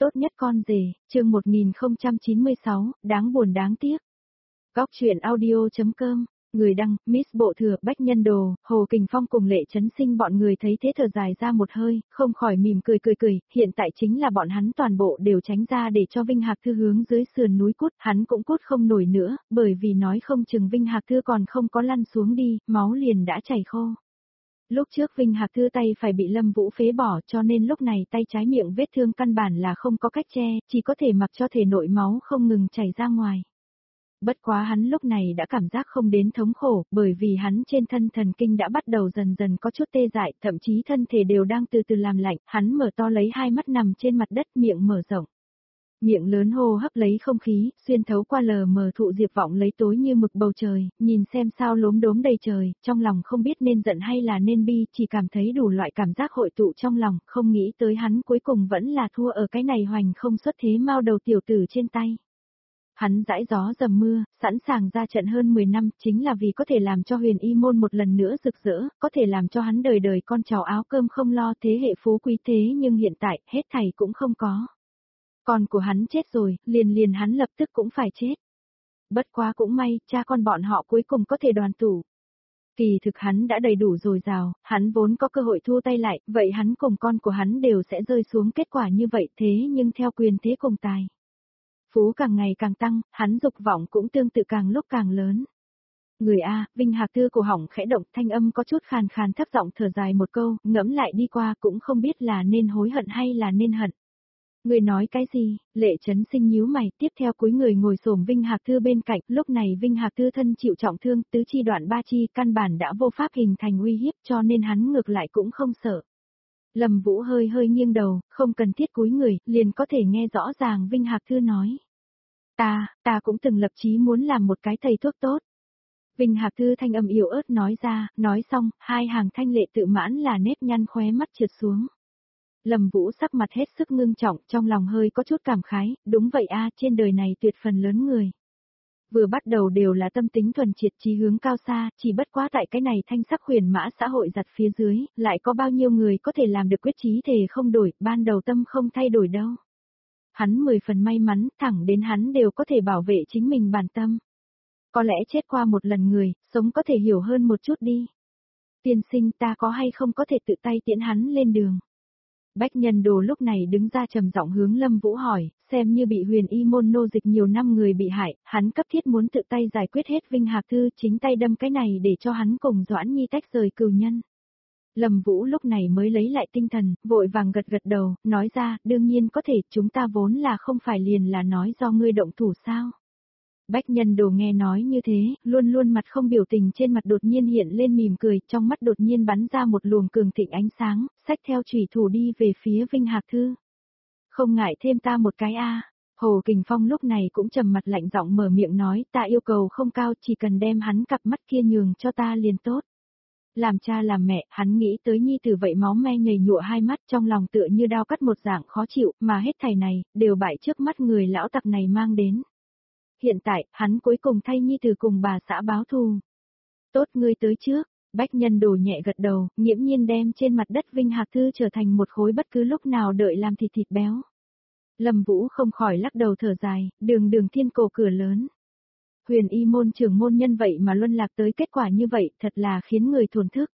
Tốt nhất con rể, chương 1096, đáng buồn đáng tiếc. Góc truyện audio.com, người đăng, Miss Bộ Thừa, Bách Nhân Đồ, Hồ Kình Phong cùng Lệ Chấn Sinh bọn người thấy thế thở dài ra một hơi, không khỏi mỉm cười, hiện tại chính là bọn hắn toàn bộ đều tránh ra để cho Vinh Hạc Thư hướng dưới sườn núi cút, hắn cũng cút không nổi nữa, bởi vì nói không chừng Vinh Hạc Thư còn không có lăn xuống đi, máu liền đã chảy khô. Lúc trước Vinh Hạc Thư tay phải bị Lâm Vũ phế bỏ cho nên lúc này tay trái miệng vết thương căn bản là không có cách che, chỉ có thể mặc cho thể nội máu không ngừng chảy ra ngoài. Bất quá hắn lúc này đã cảm giác không đến thống khổ, bởi vì hắn trên thân thần kinh đã bắt đầu dần dần có chút tê dại, thậm chí thân thể đều đang từ từ làm lạnh, hắn mở to lấy hai mắt nằm trên mặt đất, miệng mở rộng. Miệng lớn hô hấp lấy không khí, xuyên thấu qua lờ mờ thụ diệp vọng lấy tối như mực bầu trời, nhìn xem sao lốm đốm đầy trời, trong lòng không biết nên giận hay là nên bi, chỉ cảm thấy đủ loại cảm giác hội tụ trong lòng, không nghĩ tới hắn cuối cùng vẫn là thua ở cái này hoành không xuất thế mao đầu tiểu tử trên tay. Hắn dãi gió dầm mưa, sẵn sàng ra trận hơn 10 năm, chính là vì có thể làm cho Huyền Y môn một lần nữa rực rỡ, có thể làm cho hắn đời đời con cháu áo cơm không lo, thế hệ phú quý thế nhưng hiện tại, hết thảy cũng không có. Con của hắn chết rồi, liền hắn lập tức cũng phải chết. Bất quá cũng may, cha con bọn họ cuối cùng có thể đoàn tụ. Kỳ thực hắn đã đầy đủ dồi dào, hắn vốn có cơ hội thu tay lại, vậy hắn cùng con của hắn đều sẽ rơi xuống kết quả như vậy thế nhưng theo quyền thế cùng tài. Phú càng ngày càng tăng, hắn dục vọng cũng tương tự càng lúc càng lớn. Người A, Vinh Hạc Thư cổ họng khẽ động, thanh âm có chút khàn khàn thấp giọng thở dài một câu, ngẫm lại đi qua cũng không biết là nên hối hận hay là nên hận. Người nói cái gì? Lệ Chấn Sinh nhíu mày, tiếp theo cúi người ngồi xổm Vinh Hạc Thư bên cạnh, lúc này Vinh Hạc Thư thân chịu trọng thương, tứ chi đoạn ba chi, căn bản đã vô pháp hình thành uy hiếp cho nên hắn ngược lại cũng không sợ. Lâm Vũ hơi nghiêng đầu, không cần thiết cúi người, liền có thể nghe rõ ràng Vinh Hạc Thư nói. Ta cũng từng lập chí muốn làm một cái thầy thuốc tốt. Vinh Hạc Thư thanh âm yếu ớt nói ra, nói xong, hai hàng thanh lệ tự mãn là nếp nhăn khóe mắt trượt xuống. Lâm Vũ sắc mặt hết sức ngưng trọng, trong lòng hơi có chút cảm khái, đúng vậy a, trên đời này tuyệt phần lớn người. Vừa bắt đầu đều là tâm tính thuần triệt chí hướng cao xa, chỉ bất quá tại cái này thanh sắc huyền mã xã hội giặt phía dưới, lại có bao nhiêu người có thể làm được quyết chí thề không đổi, ban đầu tâm không thay đổi đâu. Hắn 10 phần may mắn, thẳng đến hắn đều có thể bảo vệ chính mình bản tâm. Có lẽ chết qua một lần người, sống có thể hiểu hơn một chút đi. Tiên sinh ta có hay không có thể tự tay tiễn hắn lên đường. Bách Nhân Đồ lúc này đứng ra trầm giọng hướng Lâm Vũ hỏi, xem như bị Huyền Y môn nô dịch nhiều năm người bị hại, hắn cấp thiết muốn tự tay giải quyết hết Vinh Hạc Thư, chính tay đâm cái này để cho hắn cùng Doãn Nhi tách rời cừu nhân. Lâm Vũ lúc này mới lấy lại tinh thần, vội vàng gật đầu, nói ra, đương nhiên có thể, chúng ta vốn là không phải liền là nói do ngươi động thủ sao. Bách Nhân Đồ nghe nói như thế, luôn mặt không biểu tình trên mặt đột nhiên hiện lên mỉm cười, trong mắt đột nhiên bắn ra một luồng cường thịnh ánh sáng, xách theo chủy thủ đi về phía Vinh Hạc Thư. Không ngại thêm ta một cái a. Hồ Kình Phong lúc này cũng trầm mặt lạnh giọng mở miệng nói, ta yêu cầu không cao, chỉ cần đem hắn cặp mắt kia nhường cho ta liền tốt. Làm cha làm mẹ, hắn nghĩ tới nhi tử vậy máu me nhầy nhụa hai mắt trong lòng tựa như đao cắt một dạng khó chịu, mà hết thảy này, đều bại trước mắt người lão tặc này mang đến. Hiện tại, hắn cuối cùng thay nhi tử cùng bà xã báo thù. Tốt ngươi tới trước, Bách Nhân Đồ nhẹ gật đầu, nghiễm nhiên đem trên mặt đất Vinh Hạc Thư trở thành một khối bất cứ lúc nào đợi làm thịt béo. Lâm Vũ không khỏi lắc đầu thở dài, đường thiên cổ cửa lớn. Huyền Y môn trưởng môn nhân vậy mà luân lạc tới kết quả như vậy, thật là khiến người thổn thức.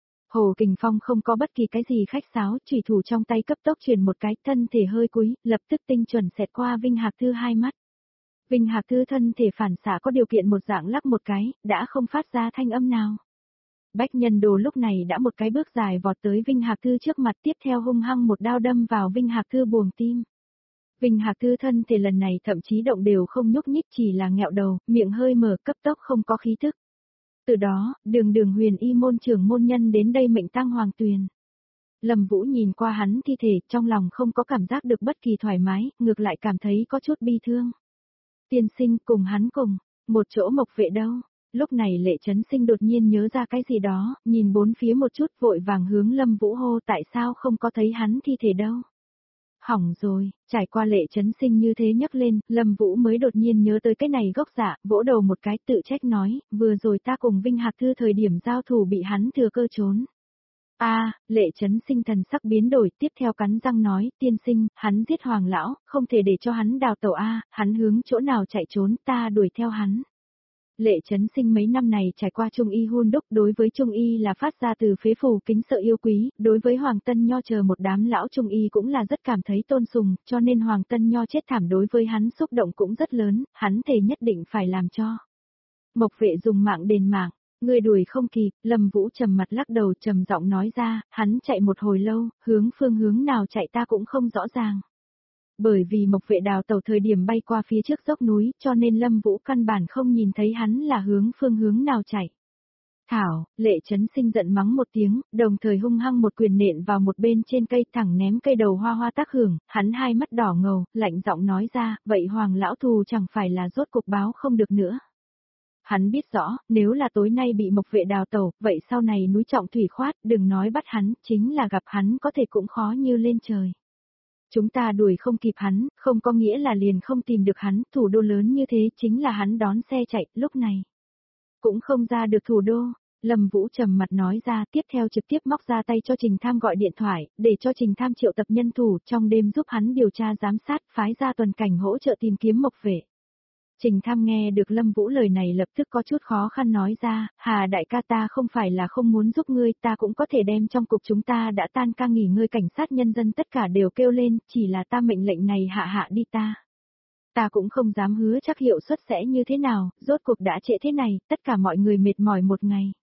Hồ Kình Phong không có bất kỳ cái gì khách sáo, chủy thủ trong tay cấp tốc truyền một cái, thân thể hơi cúi, lập tức tinh chuẩn xẹt qua Vinh Hạc Thư hai mắt. Vinh Hạc Thư thân thể phản xạ có điều kiện một dạng lắc một cái, đã không phát ra thanh âm nào. Bách Nhân Đồ lúc này đã một cái bước dài vọt tới Vinh Hạc Thư trước mặt, tiếp theo hung hăng một đao đâm vào Vinh Hạc Thư buồng tim. Vinh Hạc Thư thân thể lần này thậm chí động đều không nhúc nhích, chỉ là nghẹo đầu, miệng hơi mở, cấp tốc không có khí thức. Từ đó, đường Huyền Y môn trưởng môn nhân đến đây mệnh tang hoàng tuyền. Lâm Vũ nhìn qua hắn thi thể, trong lòng không có cảm giác được bất kỳ thoải mái, ngược lại cảm thấy có chút bi thương. Tiên sinh cùng hắn cùng, một chỗ mộc vệ đâu. Lúc này Lệ Chấn Sinh đột nhiên nhớ ra cái gì đó, nhìn bốn phía một chút vội vàng hướng Lâm Vũ hô tại sao không có thấy hắn thi thể đâu. Hỏng rồi, trải qua Lệ Chấn Sinh như thế nhấc lên, Lâm Vũ mới đột nhiên nhớ tới cái này gốc dạ, vỗ đầu một cái tự trách nói, vừa rồi ta cùng Vinh Hạc Thư thời điểm giao thủ bị hắn thừa cơ trốn. Lệ Chấn Sinh thần sắc biến đổi, tiếp theo cắn răng nói, tiên sinh, hắn giết Hoàng lão, không thể để cho hắn đào tẩu hắn hướng chỗ nào chạy trốn, ta đuổi theo hắn. Lệ Chấn Sinh mấy năm này trải qua Trung Y hun đúc, đối với Trung Y là phát ra từ phế phù kính sợ yêu quý, đối với Hoàng Tân Nho chờ một đám lão Trung Y cũng là rất cảm thấy tôn sùng, cho nên Hoàng Tân Nho chết thảm đối với hắn xúc động cũng rất lớn, hắn thề nhất định phải làm cho. Mộc Vệ dùng mạng đền mạng. Người đuổi không kịp, Lâm Vũ trầm mặt lắc đầu trầm giọng nói ra, hắn chạy một hồi lâu, phương hướng nào chạy ta cũng không rõ ràng. Bởi vì Mộc Vệ đào tàu thời điểm bay qua phía trước dốc núi, cho nên Lâm Vũ căn bản không nhìn thấy hắn là phương hướng nào chạy. Thảo, Lệ Chấn Sinh giận mắng một tiếng, đồng thời hung hăng một quyền nện vào một bên trên cây thẳng ném cây đầu hoa hoa tác hưởng, hắn hai mắt đỏ ngầu, lạnh giọng nói ra, vậy Hoàng lão thù chẳng phải là rốt cuộc báo không được nữa. Hắn biết rõ, nếu là tối nay bị Mộc Vệ đào tẩu, vậy sau này núi trọng thủy khoát, đừng nói bắt hắn, chính là gặp hắn có thể cũng khó như lên trời. Chúng ta đuổi không kịp hắn, không có nghĩa là liền không tìm được hắn, thủ đô lớn như thế chính là hắn đón xe chạy, lúc này. Cũng không ra được thủ đô. Lâm Vũ trầm mặt nói ra, tiếp theo trực tiếp móc ra tay cho Trình Tham gọi điện thoại, để cho Trình Tham triệu tập nhân thủ, trong đêm giúp hắn điều tra giám sát, phái ra tuần cảnh hỗ trợ tìm kiếm Mộc Vệ. Trình Tham nghe được Lâm Vũ lời này lập tức có chút khó khăn nói ra, Hà đại ca ta không phải là không muốn giúp ngươi, ta cũng có thể đem trong cục chúng ta đã tan ca nghỉ ngơi cảnh sát nhân dân tất cả đều kêu lên, chỉ là ta mệnh lệnh này hạ đi ta. Ta cũng không dám hứa chắc hiệu suất sẽ như thế nào, rốt cuộc đã trễ thế này, tất cả mọi người mệt mỏi một ngày.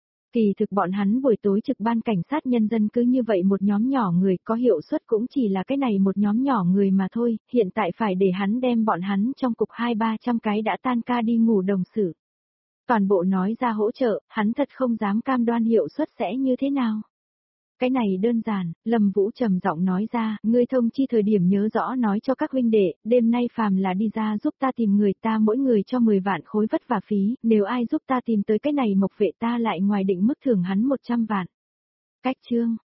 Kỳ thực bọn hắn buổi tối trực ban cảnh sát nhân dân cứ như vậy một nhóm nhỏ người có hiệu suất cũng chỉ là cái này một nhóm nhỏ người mà thôi, hiện tại phải để hắn đem bọn hắn trong cục 200-300 cái đã tan ca đi ngủ đồng sự. Toàn bộ nói ra hỗ trợ, hắn thật không dám cam đoan hiệu suất sẽ như thế nào. Cái này đơn giản, Lâm Vũ trầm giọng nói ra, ngươi thông chi thời điểm nhớ rõ nói cho các huynh đệ, đêm nay phàm là đi ra giúp ta tìm người ta mỗi người cho 10 vạn khối vất vả phí, nếu ai giúp ta tìm tới cái này Mộc Vệ ta lại ngoài định mức thưởng hắn 100 vạn. Cách chương.